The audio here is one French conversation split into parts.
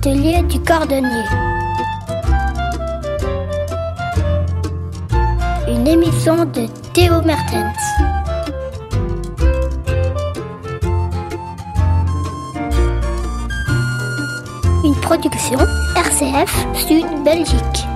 L'atelier du cordonnier. Une émission de Théo Mertens. Une production RCF Sud Belgique.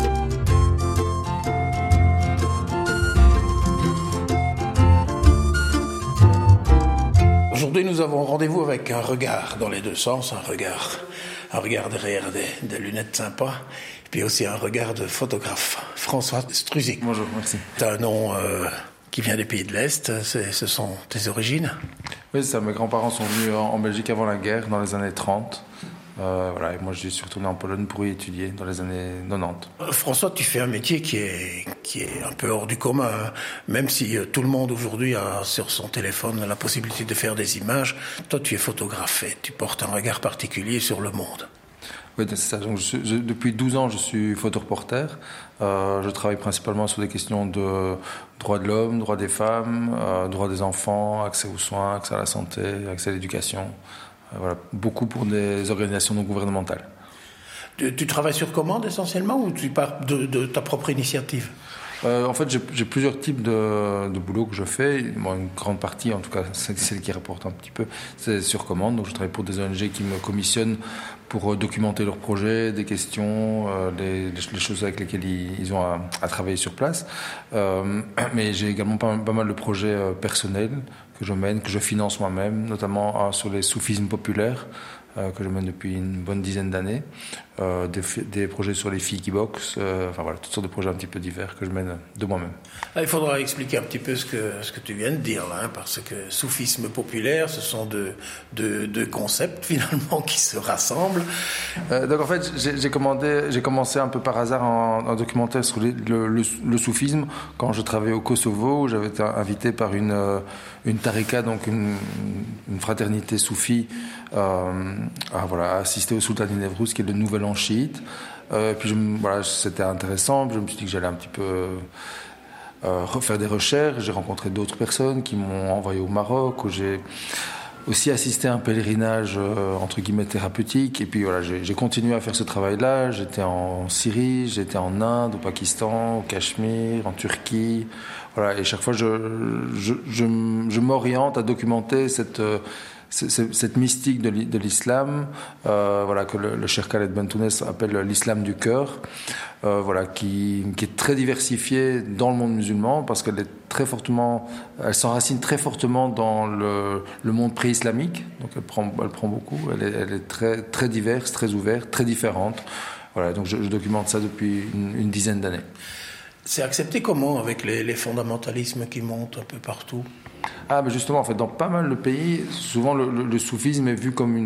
Aujourd'hui, nous avons rendez-vous avec un regard dans les deux sens, un regard derrière des lunettes sympas, et puis aussi un regard de photographe, François Struzik. Bonjour, merci. C'est un nom qui vient des pays de l'Est, ce sont tes origines? Oui, c'est ça, mes grands-parents sont venus en Belgique avant la guerre, dans les années 30. Voilà, et moi je suis retourné en Pologne pour y étudier dans les années 90. François, tu fais un métier qui est un peu hors du commun, hein. Même si tout le monde aujourd'hui a sur son téléphone la possibilité de faire des images, toi tu es photographe et tu portes un regard particulier sur le monde. Oui, c'est ça. Donc, depuis 12 ans, je suis photoreporter. Je travaille principalement sur des questions de droits de l'homme, droits des femmes, droits des enfants, accès aux soins, accès à la santé, accès à l'éducation. Voilà, beaucoup pour des organisations non gouvernementales. Tu travailles sur commande essentiellement ou tu pars de ta propre initiative? En fait, j'ai plusieurs types de boulot que je fais. Bon, une grande partie, en tout cas, c'est celle qui rapporte un petit peu, c'est sur commande. Donc, je travaille pour des ONG qui me commissionnent pour documenter leurs projets, des questions, les choses avec lesquelles ils ont à travailler sur place. Mais j'ai également pas mal de projets personnels que je mène, que je finance moi-même, notamment sur les soufismes populaires, que je mène depuis une bonne dizaine d'années, des projets sur les filles qui boxent, enfin voilà, toutes sortes de projets un petit peu divers que je mène de moi-même. Il faudra expliquer un petit peu ce que tu viens de dire là, hein, parce que soufisme populaire, ce sont deux concepts finalement qui se rassemblent. Donc en fait, j'ai commencé un peu par hasard un documentaire sur le soufisme quand je travaillais au Kosovo, où j'avais été invité par une tarika, donc une fraternité soufie, à assister au Sultan Nevruz, qui est le nouvel an chiite. Puis c'était intéressant. Je me suis dit que j'allais un petit peu refaire des recherches. J'ai rencontré d'autres personnes qui m'ont envoyé au Maroc, où j'ai aussi assisté à un pèlerinage entre guillemets thérapeutique. Et puis voilà, j'ai continué à faire ce travail-là. J'étais en Syrie, j'étais en Inde, au Pakistan, au Cachemire, en Turquie. Voilà, et chaque fois, je m'oriente à documenter cette mystique de l'islam, que le Cheikh Khaled Bentounes appelle l'islam du cœur, qui est très diversifiée dans le monde musulman parce qu'elle elle s'enracine très fortement dans le monde pré-islamique. Donc elle prend beaucoup. Elle est très très diverse, très ouverte, très différente. Voilà, donc je documente ça depuis une dizaine d'années. C'est accepté comment avec les fondamentalismes qui montent un peu partout? Mais justement, en fait, dans pas mal de pays, souvent le soufisme est vu comme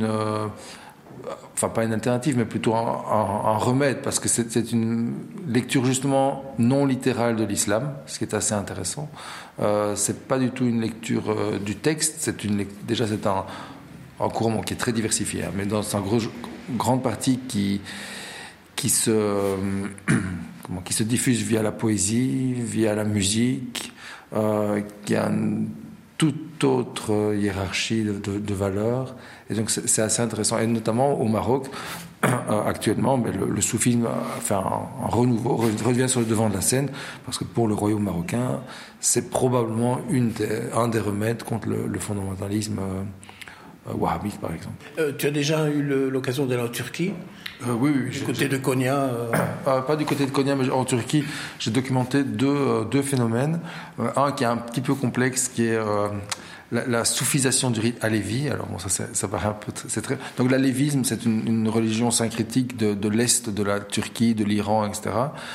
pas une alternative, mais plutôt un remède, parce que c'est une lecture justement non littérale de l'islam, ce qui est assez intéressant. C'est pas du tout une lecture du texte, c'est un courant qui est très diversifié, hein, mais dans une grande partie qui se diffuse via la poésie, via la musique, qui a une toute autre hiérarchie de valeurs. Et donc c'est assez intéressant. Et notamment au Maroc, actuellement, le soufisme a fait un renouveau, revient sur le devant de la scène, parce que pour le royaume marocain, c'est probablement un des remèdes contre le fondamentalisme wahhabite, par exemple. Tu as déjà eu l'occasion d'aller en Turquie? Oui. Du côté de Konya Pas du côté de Konya, mais en Turquie, j'ai documenté deux phénomènes. Un qui est un petit peu complexe, qui est la soufisation du rite alévi. Alors bon, ça paraît un peu... Donc l'alévisme, c'est une religion syncrétique de l'Est de la Turquie, de l'Iran, etc.,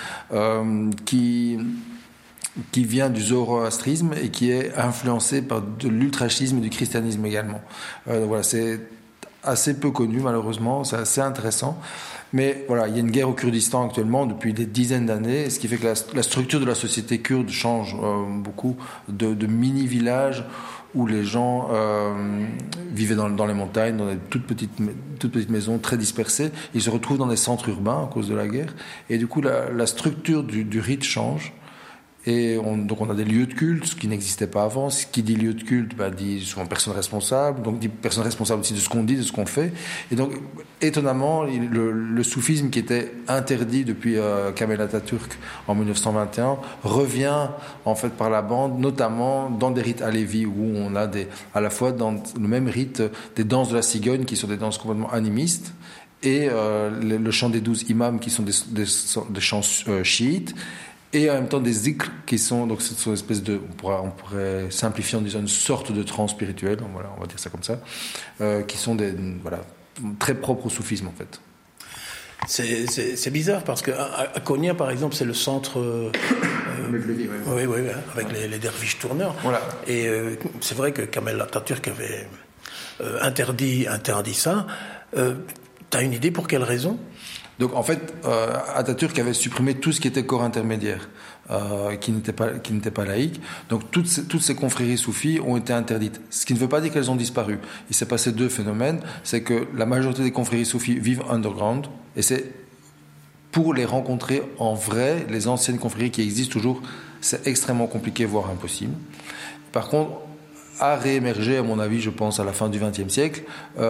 qui vient du zoroastrisme et qui est influencé par de l'ultrachisme et du christianisme également. Donc voilà, c'est assez peu connu malheureusement, c'est assez intéressant. Mais voilà, il y a une guerre au Kurdistan actuellement depuis des dizaines d'années, ce qui fait que la structure de la société kurde change beaucoup, de mini-villages où les gens vivaient dans les montagnes, dans des toutes petites maisons très dispersées. Ils se retrouvent dans des centres urbains à cause de la guerre. Et du coup, la structure du rite change. Et donc on a des lieux de culte, ce qui n'existait pas avant. Ce qui dit lieu de culte, dit souvent personne responsable, donc dit personne responsable aussi de ce qu'on dit, de ce qu'on fait. Et donc, étonnamment, le soufisme qui était interdit depuis Kemal Atatürk en 1921 revient en fait par la bande, notamment dans des rites alevis où on a à la fois dans le même rite des danses de la cigogne qui sont des danses complètement animistes et le chant des 12 imams qui sont des chants chiites. Et en même temps des zikrs qui sont donc cette espèce de on pourrait simplifier en disant une sorte de trance spirituelle, voilà, on va dire ça comme ça, qui sont très propres au soufisme en fait. C'est bizarre parce que à Konya par exemple c'est le centre oui, avec les derviches tourneurs. Voilà. Et c'est vrai que Kemal Atatürk avait interdit ça. T'as une idée pour quelle raison? Donc en fait, Atatürk avait supprimé tout ce qui était corps intermédiaire, qui n'était pas laïque. Donc toutes ces confréries soufis ont été interdites. Ce qui ne veut pas dire qu'elles ont disparu. Il s'est passé deux phénomènes. C'est que la majorité des confréries soufis vivent underground, et c'est pour les rencontrer en vrai, les anciennes confréries qui existent toujours, c'est extrêmement compliqué, voire impossible. Par contre, a réémergé, à mon avis, je pense, à la fin du XXe siècle,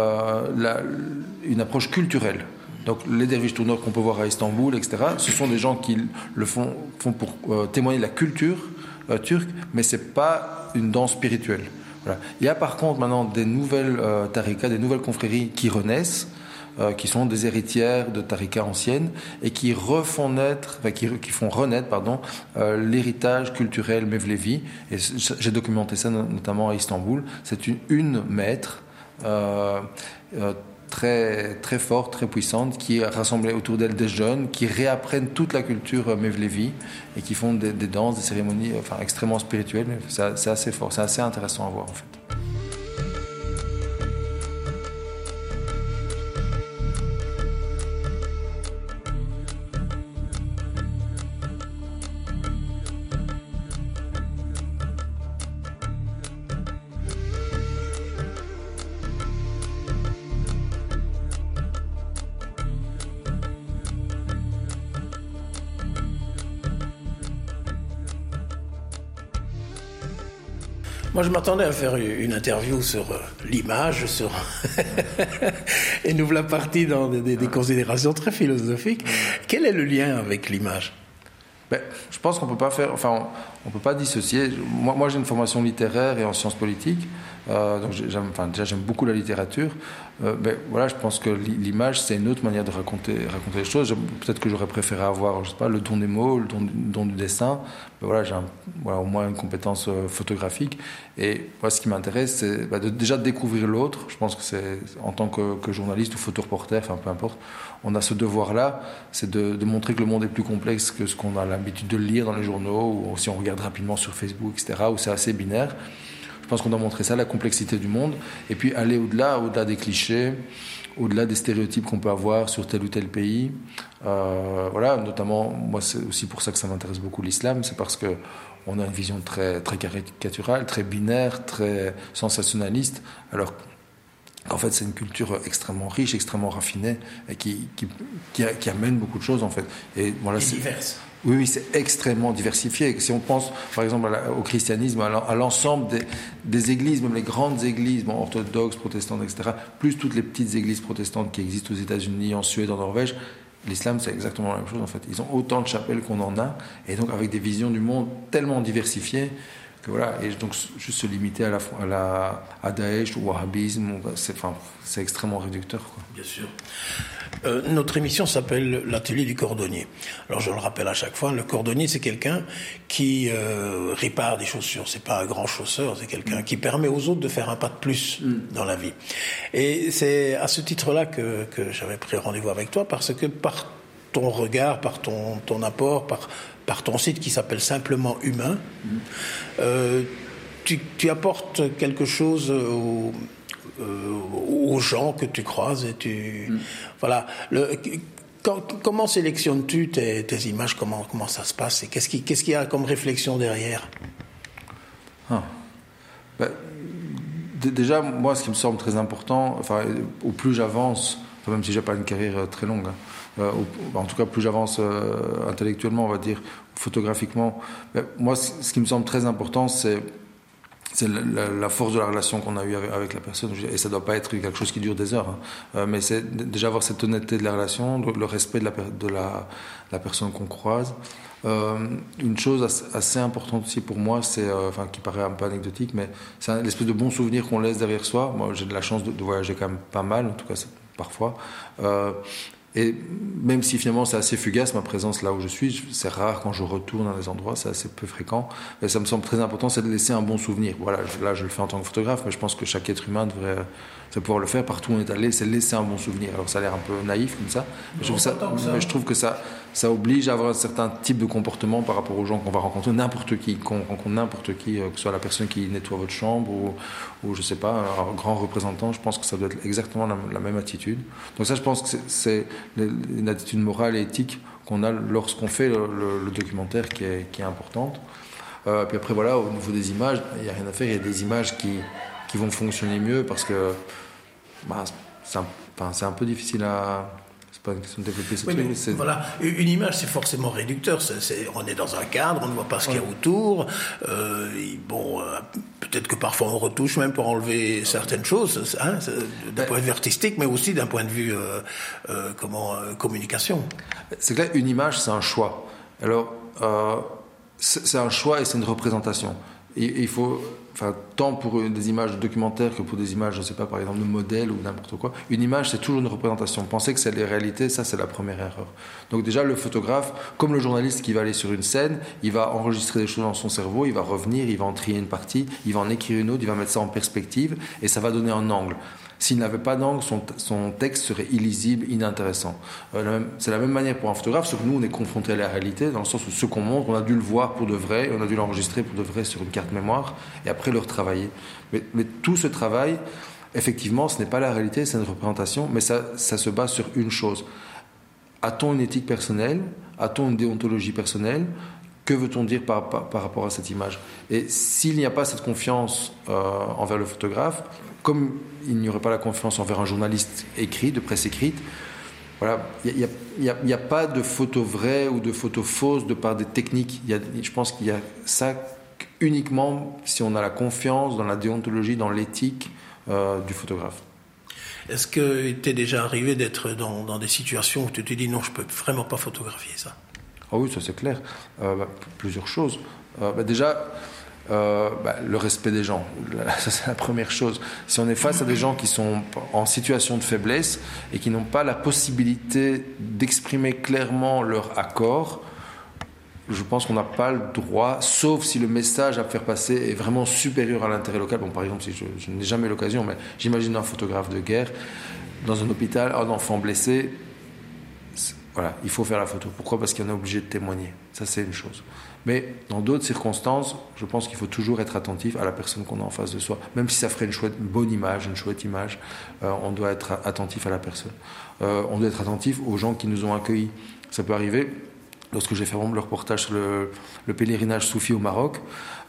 une approche culturelle. Donc les derviches tourneurs qu'on peut voir à Istanbul, etc., ce sont des gens qui le font pour témoigner de la culture turque, mais ce n'est pas une danse spirituelle. Voilà. Il y a par contre maintenant des nouvelles tarikas, des nouvelles confréries qui renaissent, qui sont des héritières de tarikas anciennes et qui font renaître l'héritage culturel Mevlevi. Et j'ai documenté ça notamment à Istanbul. C'est une maître très, très forte, très puissante, qui a rassemblé autour d'elle des jeunes qui réapprennent toute la culture Mevlevi et qui font des danses, des cérémonies extrêmement spirituelles. C'est assez fort, c'est assez intéressant à voir en fait. Moi, je m'attendais à faire une interview sur l'image, et nous voilà partis dans des considérations très philosophiques. Quel est le lien avec l'image? Je pense qu'on peut pas on peut pas dissocier. Moi, j'ai une formation littéraire et en sciences politiques, donc j'aime beaucoup la littérature. Je pense que l'image, c'est une autre manière de raconter les choses. Peut-être que j'aurais préféré avoir, je sais pas, le don des mots, le don du dessin. Mais j'ai au moins une compétence photographique. Et ce qui m'intéresse, c'est déjà de découvrir l'autre. Je pense que c'est en tant que journaliste ou photoreporter, peu importe, on a ce devoir-là, c'est de montrer que le monde est plus complexe que ce qu'on a l'habitude de lire dans les journaux, ou si on regarde rapidement sur Facebook, etc., où c'est assez binaire. Je pense qu'on doit montrer ça, la complexité du monde, et puis aller au-delà des clichés, au-delà des stéréotypes qu'on peut avoir sur tel ou tel pays. Notamment, moi, c'est aussi pour ça que ça m'intéresse beaucoup l'islam, c'est parce que on a une vision très, très caricaturale, très binaire, très sensationnaliste, alors en fait, c'est une culture extrêmement riche, extrêmement raffinée, et qui amène beaucoup de choses, en fait. Et diverse. Oui, c'est extrêmement diversifié. Si on pense, par exemple, au christianisme, à l'ensemble des églises, même les grandes églises, orthodoxes, protestantes, etc., plus toutes les petites églises protestantes qui existent aux États-Unis, en Suède, en Norvège, l'islam, c'est exactement la même chose, en fait. Ils ont autant de chapelles qu'on en a, et donc avec des visions du monde tellement diversifiées, et donc juste se limiter à Daesh ou au wahhabisme, c'est extrêmement réducteur, quoi. Bien sûr. Notre émission s'appelle l'atelier du cordonnier. Alors je le rappelle à chaque fois, le cordonnier, c'est quelqu'un qui répare des chaussures. C'est pas un grand chausseur, c'est quelqu'un qui permet aux autres de faire un pas de plus dans la vie. Et c'est à ce titre-là que j'avais pris rendez-vous avec toi, parce que par ton regard, par ton apport, par ton site qui s'appelle Simplement Humain, tu apportes quelque chose aux gens que tu croises, et voilà. Comment sélectionnes-tu tes images? Comment ça se passe? Et qu'est-ce qu'il y a comme réflexion derrière? Déjà, moi, ce qui me semble très important, au plus j'avance, Enfin, même si j'ai pas une carrière très longue. En tout cas, plus j'avance intellectuellement, on va dire, photographiquement. Moi, ce qui me semble très important, c'est la force de la relation qu'on a eue avec la personne. Et ça ne doit pas être quelque chose qui dure des heures. Mais c'est déjà avoir cette honnêteté de la relation, le respect de la personne qu'on croise. Une chose assez importante aussi pour moi, c'est, qui paraît un peu anecdotique, mais c'est l'espèce de bon souvenir qu'on laisse derrière soi. Moi, j'ai de la chance de voyager quand même pas mal, en tout cas parfois. Et même si finalement c'est assez fugace, ma présence là où je suis, c'est rare quand je retourne dans des endroits, c'est assez peu fréquent. Mais ça me semble très important, c'est de laisser un bon souvenir. Voilà, là je le fais en tant que photographe, mais je pense que chaque être humain devrait pouvoir le faire partout où on est allé, c'est laisser un bon souvenir. Alors ça a l'air un peu naïf comme ça, mais je trouve que ça oblige à avoir un certain type de comportement par rapport aux gens qu'on va rencontrer, n'importe qui, qu'on rencontre n'importe qui, que ce soit la personne qui nettoie votre chambre ou je sais pas, un grand représentant. Je pense que ça doit être exactement la même attitude. Donc ça, je pense que c'est une attitude morale et éthique qu'on a lorsqu'on fait le documentaire qui est importante. Puis après voilà, au niveau des images, il n'y a rien à faire. Il y a des images qui vont fonctionner mieux parce que c'est un peu difficile à... C'est pas une question de développer ce truc. Voilà, une image, c'est forcément réducteur. On est dans un cadre, on ne voit pas ce qu'il y a autour. Peut-être que parfois on retouche même pour enlever certaines choses, d'un point de vue artistique, mais aussi d'un point de vue communication. C'est clair, une image, c'est un choix. Alors, c'est un choix et c'est une représentation. Et il faut... tant pour des images de documentaires que pour des images, je ne sais pas, par exemple, de modèles ou n'importe quoi. Une image, c'est toujours une représentation. Penser que c'est les réalités, ça, c'est la première erreur. Donc déjà, le photographe, comme le journaliste qui va aller sur une scène, il va enregistrer des choses dans son cerveau, il va revenir, il va en trier une partie, il va en écrire une autre, il va mettre ça en perspective, et ça va donner un angle. S'il n'avait pas d'angle, son texte serait illisible, inintéressant. C'est la même manière pour un photographe, sauf que nous, on est confronté à la réalité, dans le sens où ce qu'on montre, on a dû le voir pour de vrai, on a dû l'enregistrer pour de vrai sur une carte mémoire, et après le retravailler. Mais tout ce travail, effectivement, ce n'est pas la réalité, c'est une représentation, mais ça se base sur une chose. A-t-on une éthique personnelle? A-t-on une déontologie personnelle? Que veut-on dire par rapport à cette image? Et s'il n'y a pas cette confiance envers le photographe, comme il n'y aurait pas la confiance envers un journaliste écrit, de presse écrite, voilà, il n'y a pas de photos vraies ou de photos fausses de par des techniques. Je pense qu'il y a ça uniquement si on a la confiance dans la déontologie, dans l'éthique du photographe. Est-ce qu'il t'est déjà arrivé d'être dans des situations où tu te dis non, je ne peux vraiment pas photographier ça? Ah oui, ça c'est clair. Plusieurs choses. Déjà, le respect des gens. Ça c'est la première chose. Si on est face à des gens qui sont en situation de faiblesse et qui n'ont pas la possibilité d'exprimer clairement leur accord, je pense qu'on n'a pas le droit, sauf si le message à faire passer est vraiment supérieur à l'intérêt local. Bon, par exemple, si je n'ai jamais l'occasion, mais j'imagine un photographe de guerre dans un hôpital, un enfant blessé. Voilà, il faut faire la photo. Pourquoi? Parce qu'on est obligé de témoigner. Ça, c'est une chose. Mais dans d'autres circonstances, je pense qu'il faut toujours être attentif à la personne qu'on a en face de soi. Même si ça ferait une bonne image, une chouette image, on doit être attentif à la personne. On doit être attentif aux gens qui nous ont accueillis. Ça peut arriver. Lorsque j'ai fait le reportage sur le pèlerinage soufi au Maroc,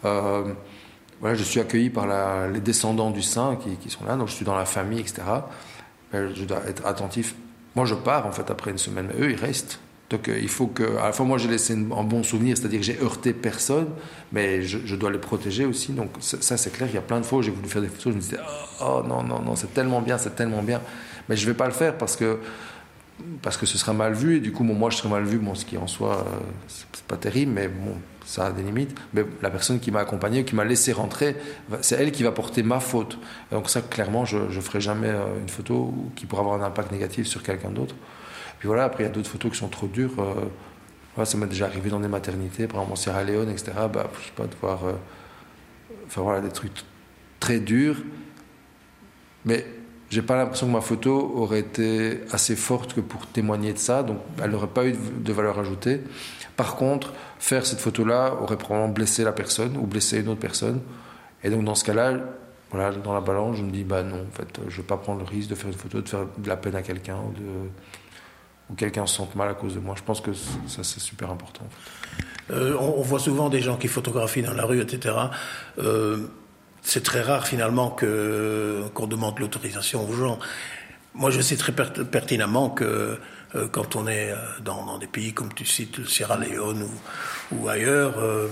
je suis accueilli par les descendants du saint qui sont là. Donc je suis dans la famille, etc. Je dois être attentif. Moi, je pars, en fait, après une semaine. Mais eux, ils restent. Donc, il faut que... À la fois, moi, j'ai laissé un bon souvenir, c'est-à-dire que j'ai heurté personne, mais je dois les protéger aussi. Donc, ça, c'est clair. Il y a plein de fois où j'ai voulu faire des photos, je me disais « Oh, non, c'est tellement bien. » Mais je ne vais pas le faire parce que ce sera mal vu. Et du coup, moi, je serai mal vu. Bon, ce qui, en soi, c'est pas terrible, mais bon, ça a des limites. Mais la personne qui m'a accompagné, qui m'a laissé rentrer, c'est elle qui va porter ma faute. Et donc ça, clairement, je ne ferai jamais une photo qui pourra avoir un impact négatif sur quelqu'un d'autre. Puis voilà, après, il y a d'autres photos qui sont trop dures. Ça m'est déjà arrivé dans des maternités, par exemple en Sierra Leone, etc. Je sais pas, de voir des trucs très durs. Mais j'ai pas l'impression que ma photo aurait été assez forte que pour témoigner de ça. Donc, elle n'aurait pas eu de valeur ajoutée. Par contre, faire cette photo-là aurait probablement blessé la personne ou blessé une autre personne. Et donc, dans ce cas-là, voilà, dans la balance, je me dis, non, en fait, je ne vais pas prendre le risque de faire une photo, de faire de la peine à quelqu'un ou quelqu'un se sente mal à cause de moi. Je pense que ça, c'est super important. En fait. On voit souvent des gens qui photographient dans la rue, etc. C'est très rare, finalement, qu'on demande l'autorisation aux gens. Moi, je sais très pertinemment que quand on est dans des pays comme tu cites, Sierra Leone ou ailleurs,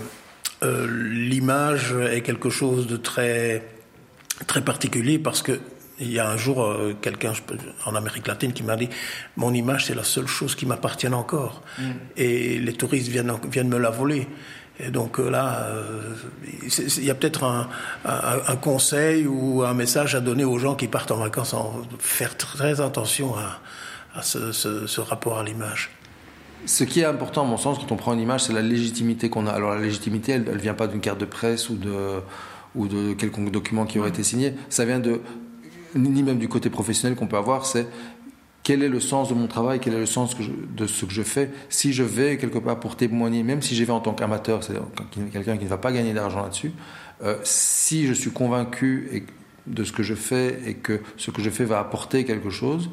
l'image est quelque chose de très, très particulier parce que il y a un jour quelqu'un en Amérique latine qui m'a dit « Mon image, c'est la seule chose qui m'appartient encore. Et les touristes viennent me la voler. » Et donc là, il y a peut-être un conseil ou un message à donner aux gens qui partent en vacances, faire très attention à ce rapport à l'image. Ce qui est important, à mon sens, quand on prend une image, c'est la légitimité qu'on a. Alors la légitimité, elle ne vient pas d'une carte de presse ou de quelconque document qui aurait été signé. Ça vient ni même du côté professionnel qu'on peut avoir, c'est quel est le sens de mon travail, quel est le sens de ce que je fais. Si je vais quelque part pour témoigner, même si j'y vais en tant qu'amateur, c'est quelqu'un qui ne va pas gagner d'argent là-dessus, si je suis convaincu de ce que je fais et que ce que je fais va apporter quelque chose,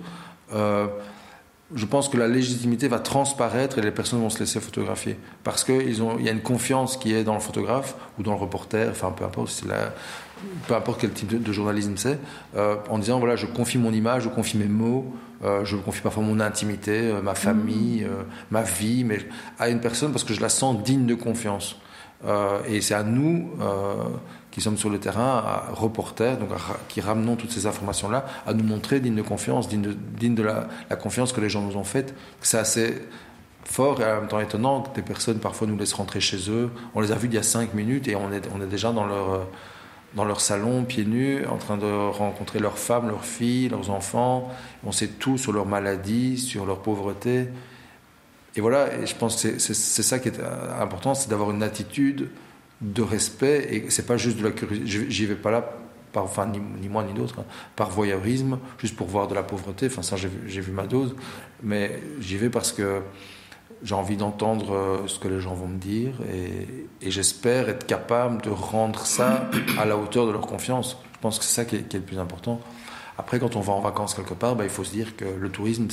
je pense que la légitimité va transparaître et les personnes vont se laisser photographier. Parce qu'il y a une confiance qui est dans le photographe ou dans le reporter, enfin peu importe quel type de journalisme c'est, en disant voilà, je confie mon image, je confie mes mots, je confie parfois mon intimité, ma famille, ma vie, mais à une personne parce que je la sens digne de confiance. Et c'est à nous qui sommes sur le terrain, reporters, donc qui ramenons toutes ces informations-là, à nous montrer digne de confiance, digne de la confiance que les gens nous ont faite. C'est assez fort et en même temps étonnant que des personnes parfois nous laissent rentrer chez eux. On les a vus il y a 5 minutes et on est déjà dans leur salon, pieds nus, en train de rencontrer leurs femmes, leurs filles, leurs enfants. On sait tout sur leur maladie, sur leur pauvreté. Et voilà, et je pense que c'est ça qui est important, c'est d'avoir une attitude de respect. Et c'est pas juste de la curiosité. J'y vais pas là, ni moi ni d'autres, par voyeurisme, juste pour voir de la pauvreté. Enfin, ça, j'ai vu ma dose. Mais j'y vais parce que j'ai envie d'entendre ce que les gens vont me dire et j'espère être capable de rendre ça à la hauteur de leur confiance. Je pense que c'est ça qui est le plus important. Après, quand on va en vacances quelque part, il faut se dire que le tourisme,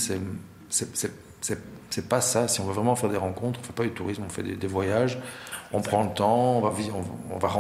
c'est pas ça. Si on veut vraiment faire des rencontres, on ne fait pas du tourisme, on fait des voyages, on prend le temps, on va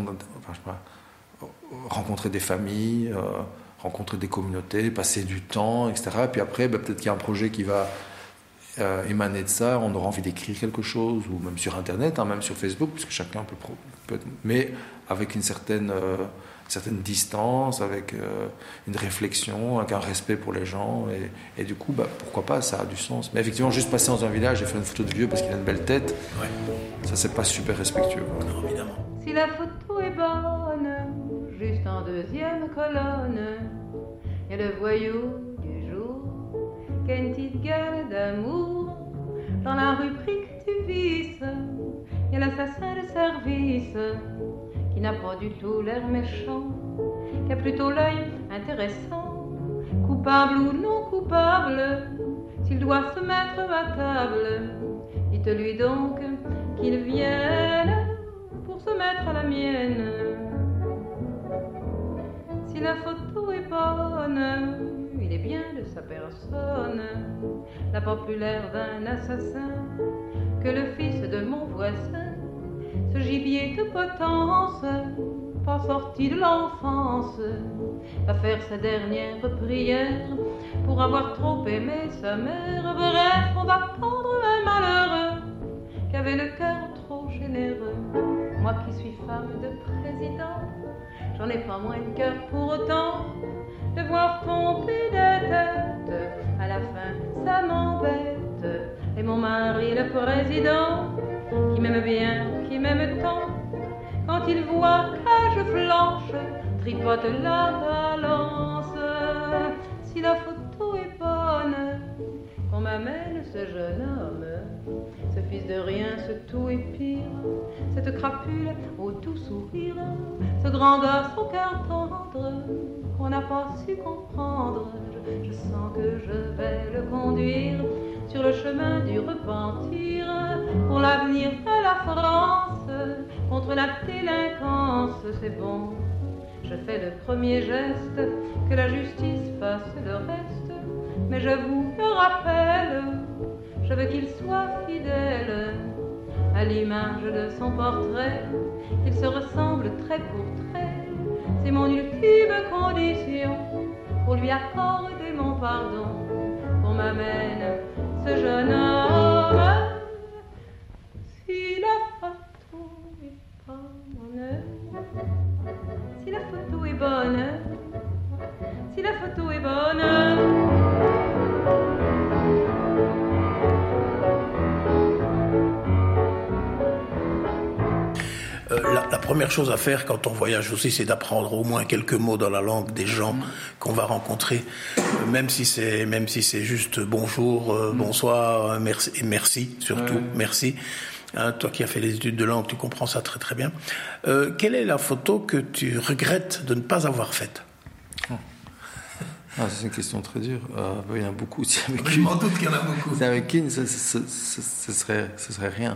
rencontrer des familles, rencontrer des communautés, passer du temps, etc. Et puis après, peut-être qu'il y a un projet qui va émaner de ça, on aura envie d'écrire quelque chose, ou même sur Internet, même sur Facebook, puisque chacun peut mais avec une certaine distance, avec une réflexion, avec un respect pour les gens, et du coup, pourquoi pas, ça a du sens. Mais effectivement, juste passer dans un village et faire une photo de vieux parce qu'il a une belle tête, ça c'est pas super respectueux. Non, évidemment. Si la photo est bonne, juste en deuxième colonne, il y a le voyou du jour qui a une petite gueule d'amour. Dans la rubrique du vice, il y a l'assassin de service qui n'a pas du tout l'air méchant, qui a plutôt l'œil intéressant. Coupable ou non coupable, s'il doit se mettre à table, dites-lui donc qu'il vienne pour se mettre à la mienne. Si la photo est bonne, il est bien de sa personne, la populaire d'un assassin, que le fils de mon voisin, ce gibier de potence, pas sorti de l'enfance, va faire sa dernière prière pour avoir trop aimé sa mère. Bref, on va prendre un malheureux qui avait le cœur trop généreux. Moi qui suis femme de président, j'en ai pas moins de cœur pour autant de voir tomber de tête. À la fin, ça m'embête. Et mon mari, le président, qui m'aime bien, qui m'aime tant, quand il voit que je flanche, tripote la balance. Si la photo est bonne, qu'on m'amène ce jeune homme, ce fils de rien, ce tout est pire, cette crapule au doux sourire, ce grand gosse au cœur tendre, qu'on n'a pas su comprendre. Je sens que je vais le conduire sur le chemin du repentir, pour l'avenir de la France, contre la délinquance. C'est bon, je fais le premier geste, que la justice fasse le reste, mais je vous le rappelle, je veux qu'il soit fidèle à l'image de son portrait, qu'il se ressemble trait pour trait. C'est mon ultime condition pour lui accorder mon mon pardon pour m'amène ce jeune homme. Si la photo est bonne, si la photo est bonne, si la photo est bonne. La première chose à faire quand on voyage aussi, c'est d'apprendre au moins quelques mots dans la langue des gens qu'on va rencontrer, même si c'est juste bonjour, bonsoir, merci, et merci surtout, merci. Hein, toi qui as fait les études de langue, tu comprends ça très très bien. Quelle est la photo que tu regrettes de ne pas avoir faite? C'est une question très dure. Il y en a beaucoup. Si avec je m'en doute qu'il y en a beaucoup. Si avec une, ce serait rien.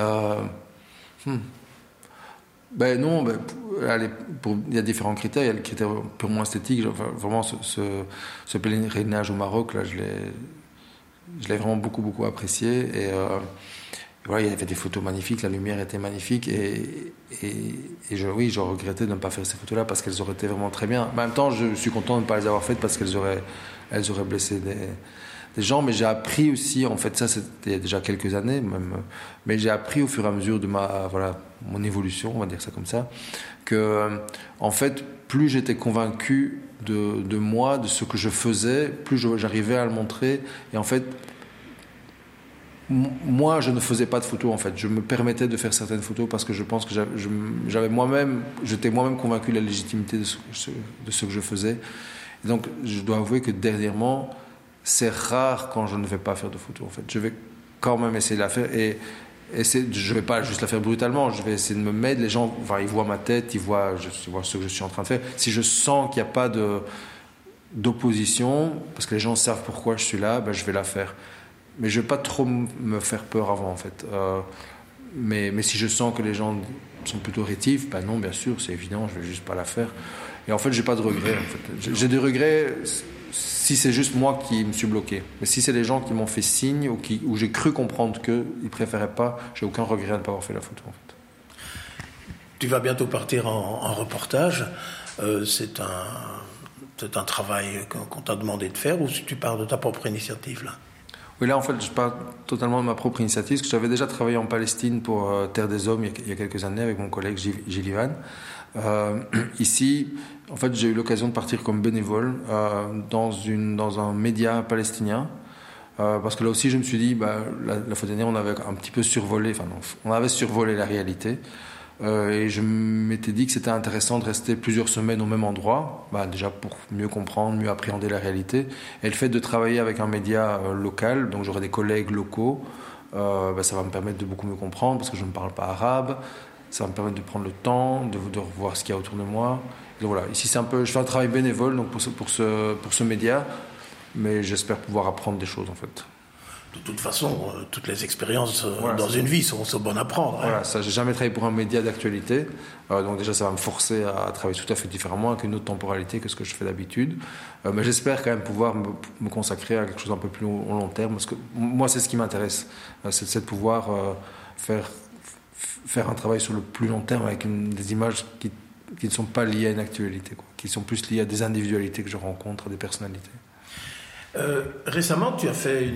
Non, il y a différents critères. Il y a le critère purement esthétique. Vraiment, ce pèlerinage au Maroc, là, je l'ai vraiment beaucoup apprécié. Et voilà, il y avait des photos magnifiques, la lumière était magnifique. Et je regrettais de ne pas faire ces photos-là parce qu'elles auraient été vraiment très bien. En même temps, je suis content de ne pas les avoir faites parce qu'elles auraient blessé des gens, mais j'ai appris aussi, en fait, ça c'était il y a déjà quelques années même, mais j'ai appris au fur et à mesure de mon évolution, on va dire ça comme ça, que en fait, plus j'étais convaincu de moi, de ce que je faisais, plus j'arrivais à le montrer, et en fait, moi je ne faisais pas de photos, en fait, je me permettais de faire certaines photos parce que je pense que j'étais moi-même convaincu de la légitimité de ce que je faisais, et donc je dois avouer que dernièrement, c'est rare quand je ne vais pas faire de photos, en fait. Je vais quand même essayer de la faire et je ne vais pas juste la faire brutalement, je vais essayer de me mettre, les gens, ils voient ma tête, ils voient ce que je suis en train de faire. Si je sens qu'il n'y a pas d'opposition, parce que les gens savent pourquoi je suis là, je vais la faire. Mais je ne vais pas trop me faire peur avant, en fait. Mais si je sens que les gens sont plutôt rétifs, non, bien sûr, c'est évident, je ne vais juste pas la faire. Et en fait, je n'ai pas de regrets. En fait. J'ai des regrets si c'est juste moi qui me suis bloqué. Mais si c'est les gens qui m'ont fait signe ou j'ai cru comprendre qu'ils ne préféraient pas, j'ai aucun regret de ne pas avoir fait la photo, en fait. Tu vas bientôt partir en reportage. C'est un travail qu'on t'a demandé de faire, ou si tu pars de ta propre initiative, là? Oui, là, en fait, je pars totalement de ma propre initiative, parce que j'avais déjà travaillé en Palestine pour Terre des Hommes il y a quelques années avec mon collègue Gilles Ivan. Ici, en fait, j'ai eu l'occasion de partir comme bénévole dans un média palestinien, parce que là aussi, je me suis dit, la fois dernière, on avait un petit peu survolé, on avait survolé la réalité, et je m'étais dit que c'était intéressant de rester plusieurs semaines au même endroit, déjà pour mieux comprendre, mieux appréhender la réalité, et le fait de travailler avec un média local, donc j'aurai des collègues locaux, ça va me permettre de beaucoup mieux comprendre, parce que je ne parle pas arabe. Ça va me permettre de prendre le temps, de voir ce qu'il y a autour de moi. Donc voilà, ici je fais un travail bénévole donc pour ce média, mais j'espère pouvoir apprendre des choses, en fait. De toute façon, toutes les expériences dans une vie sont bonnes à prendre. Voilà, ça, j'ai jamais travaillé pour un média d'actualité, donc déjà ça va me forcer à travailler tout à fait différemment, avec une autre temporalité que ce que je fais d'habitude. Mais j'espère quand même pouvoir me consacrer à quelque chose un peu plus au long terme, parce que moi c'est ce qui m'intéresse, c'est de pouvoir faire un travail sur le plus long terme avec des images qui ne sont pas liées à une actualité, qui sont plus liées à des individualités que je rencontre, à des personnalités. Récemment, tu as fait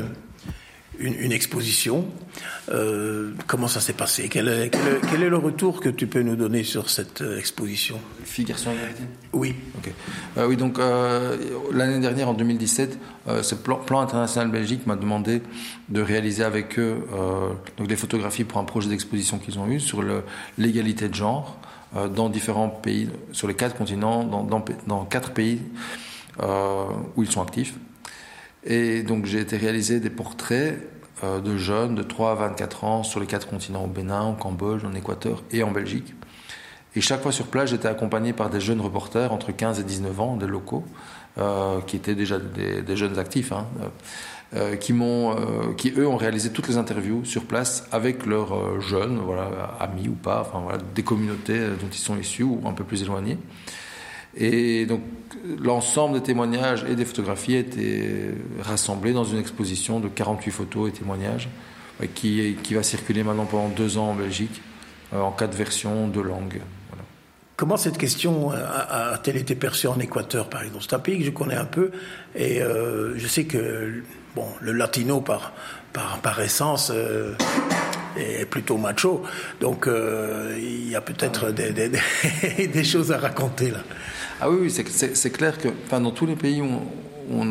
une exposition. Comment ça s'est passé? Quel est le retour que tu peux nous donner sur cette exposition? Filles, garçons, égalité? Oui. Okay. Oui, donc l'année dernière, en 2017, ce plan international Belgique m'a demandé de réaliser avec eux donc des photographies pour un projet d'exposition qu'ils ont eu sur l'égalité de genre dans différents pays, sur les 4 continents, dans 4 pays où ils sont actifs. Et donc j'ai été réaliser des portraits de jeunes de 3 à 24 ans sur les 4 continents, au Bénin, au Cambodge, en Équateur et en Belgique. Et chaque fois sur place, j'étais accompagné par des jeunes reporters entre 15 et 19 ans, des locaux, qui étaient déjà des jeunes actifs, qui eux ont réalisé toutes les interviews sur place avec leurs jeunes, amis ou pas, des communautés dont ils sont issus ou un peu plus éloignés. Et donc l'ensemble des témoignages et des photographies étaient rassemblés dans une exposition de 48 photos et témoignages qui va circuler maintenant pendant 2 ans en Belgique en 4 versions, 2 langues. Voilà. Comment cette question a-t-elle été perçue en Équateur, par exemple? C'est un pays que je connais un peu, et je sais que le latino, par essence, est plutôt macho, donc il y a peut-être des choses à raconter là. Ah oui, c'est clair que dans tous les pays où on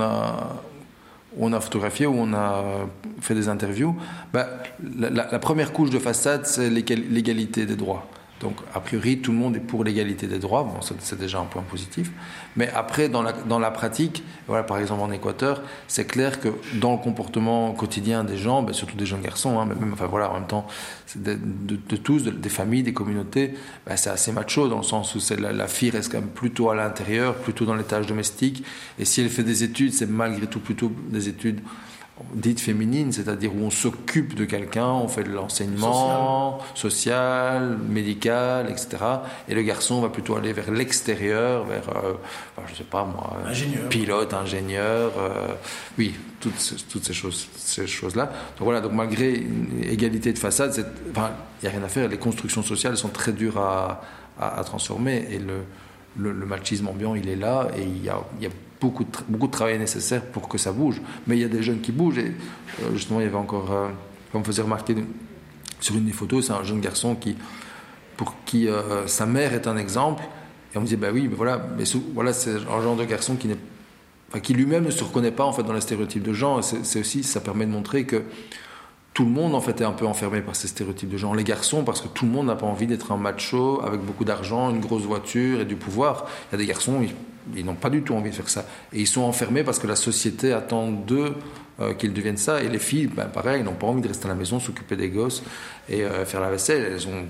a photographié, où on a fait des interviews, la première couche de façade, c'est l'égalité des droits. Donc, a priori, tout le monde est pour l'égalité des droits. Bon, c'est déjà un point positif. Mais après, dans la pratique, voilà, par exemple en Équateur, c'est clair que dans le comportement quotidien des gens, surtout des jeunes garçons, mais même, en même temps, c'est de tous, des familles, des communautés, c'est assez macho dans le sens où la fille reste quand même plutôt à l'intérieur, plutôt dans les tâches domestiques. Et si elle fait des études, c'est malgré tout plutôt des études dites féminines, c'est-à-dire où on s'occupe de quelqu'un, on fait de l'enseignement social, médical, etc. Et le garçon va plutôt aller vers l'extérieur, vers, je sais pas moi, pilote, ingénieur, oui, toutes ces choses-là. Donc voilà, donc malgré une égalité de façade, il n'y a rien à faire. Les constructions sociales sont très dures à transformer, et le machisme ambiant, il est là, et il y a beaucoup de travail nécessaire pour que ça bouge. Mais il y a des jeunes qui bougent, et justement, il y avait encore, comme on faisait remarquer sur une des photos, c'est un jeune garçon pour qui sa mère est un exemple, et on me disait, voilà, c'est un genre de garçon qui lui-même ne se reconnaît pas en fait dans les stéréotypes de genre, et c'est aussi, ça permet de montrer que tout le monde en fait est un peu enfermé par ces stéréotypes de genre. Les garçons, parce que tout le monde n'a pas envie d'être un macho avec beaucoup d'argent, une grosse voiture et du pouvoir. Il y a des garçons, ils n'ont pas du tout envie de faire ça. Et ils sont enfermés parce que la société attend d'eux qu'ils deviennent ça. Et les filles, pareil, ils n'ont pas envie de rester à la maison, s'occuper des gosses et faire la vaisselle. Elles ont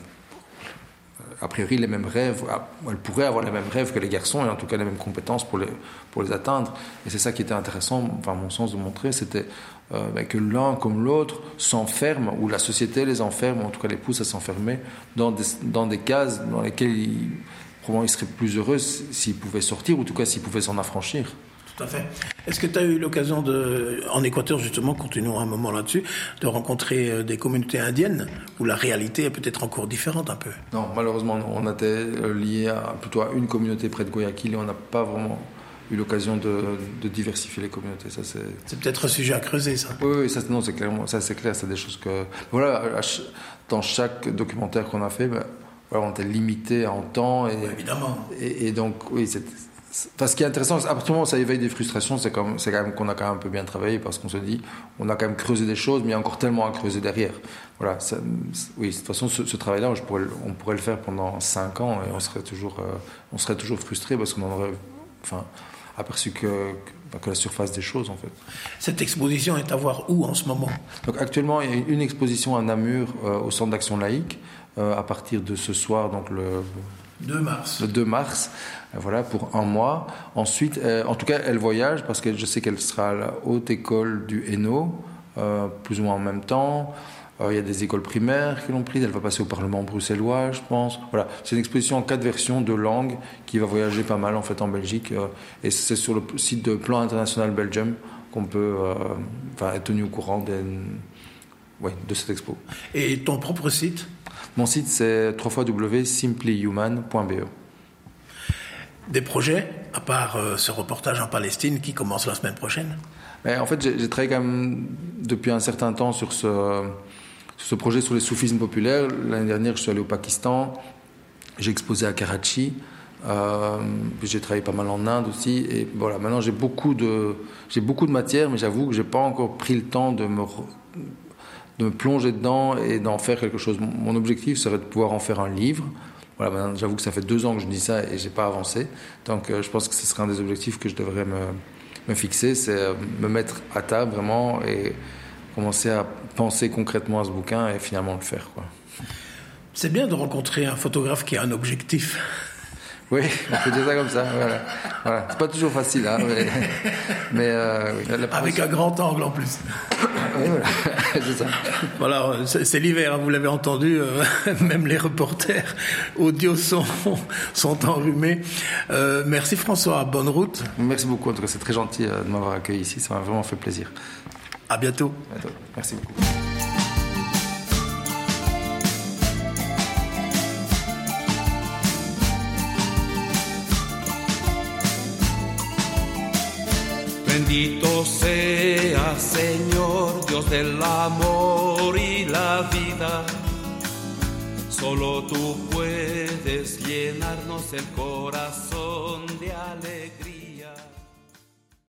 a priori les mêmes rêves, elles pourraient avoir les mêmes rêves que les garçons, et en tout cas les mêmes compétences pour les atteindre. Et c'est ça qui était intéressant, à mon sens, de montrer, c'était que l'un comme l'autre s'enferme, ou la société les enferme, ou en tout cas les pousse à s'enfermer dans des cases dans lesquelles probablement ils seraient plus heureux s'ils pouvaient sortir, ou en tout cas s'ils pouvaient s'en affranchir. Tout à fait. Est-ce que tu as eu l'occasion en Équateur, justement, continuons un moment là-dessus, de rencontrer des communautés indiennes où la réalité est peut-être encore différente un peu? Non, malheureusement, on était lié plutôt à une communauté près de Guayaquil, et on n'a pas vraiment eu l'occasion de diversifier les communautés. Ça, c'est peut-être un sujet à creuser, ça. Oui, ça, non, c'est clairement, ça, c'est clair, c'est des choses que... Voilà, dans chaque documentaire qu'on a fait, on était limité en temps. Et, oui, évidemment. Et donc, oui, ce qui est intéressant, à partir du moment où ça éveille des frustrations, c'est quand même qu'on a quand même un peu bien travaillé, parce qu'on se dit, on a quand même creusé des choses, mais il y a encore tellement à creuser derrière. Voilà, oui, de toute façon, ce travail-là, on pourrait le faire pendant 5 ans, et on serait toujours frustré, parce qu'on en aurait aperçu que la surface des choses, en fait. Cette exposition est à voir où en ce moment? Donc, actuellement, il y a une exposition à Namur, au Centre d'Action Laïque, à partir de ce soir, donc le 2 mars. Le 2 mars, voilà, pour 1 mois. Ensuite, en tout cas, elle voyage, parce que je sais qu'elle sera à la haute école du Hainaut, plus ou moins en même temps. Il y a des écoles primaires qui l'ont prise. Elle va passer au Parlement bruxellois, je pense. Voilà, c'est une exposition en 4 versions de langues qui va voyager pas mal, en fait, en Belgique. Et c'est sur le site de Plan International Belgium qu'on peut être tenu au courant de cette expo. Et ton propre site? Mon site, c'est www.simplyhuman.be. Des projets, à part ce reportage en Palestine qui commence la semaine prochaine? En fait, j'ai travaillé quand même depuis un certain temps sur ce projet sur les soufismes populaires. L'année dernière, je suis allé au Pakistan. J'ai exposé à Karachi. Puis j'ai travaillé pas mal en Inde aussi. Et voilà, maintenant, j'ai beaucoup de matière, mais j'avoue que je n'ai pas encore pris le temps de me plonger dedans et d'en faire quelque chose. Mon objectif serait de pouvoir en faire un livre. Voilà, maintenant, j'avoue que ça fait 2 ans que je dis ça et je n'ai pas avancé. Donc je pense que ce serait un des objectifs que je devrais me fixer, c'est me mettre à table vraiment et commencer à penser concrètement à ce bouquin et finalement le faire, quoi. C'est bien de rencontrer un photographe qui a un objectif. Oui, on peut dire ça comme ça. Voilà. C'est pas toujours facile, hein, mais avec un grand angle en plus. Oui, voilà. C'est ça. Voilà, c'est l'hiver, hein, vous l'avez entendu, même les reporters audio sont enrhumés. Merci François, bonne route. Merci beaucoup, en tout cas c'est très gentil de m'avoir accueilli ici, ça m'a vraiment fait plaisir. À bientôt. Merci beaucoup. Bendito sea, Señor, Dios del amor y la vida. Solo tú puedes llenarnos el corazón de alegría.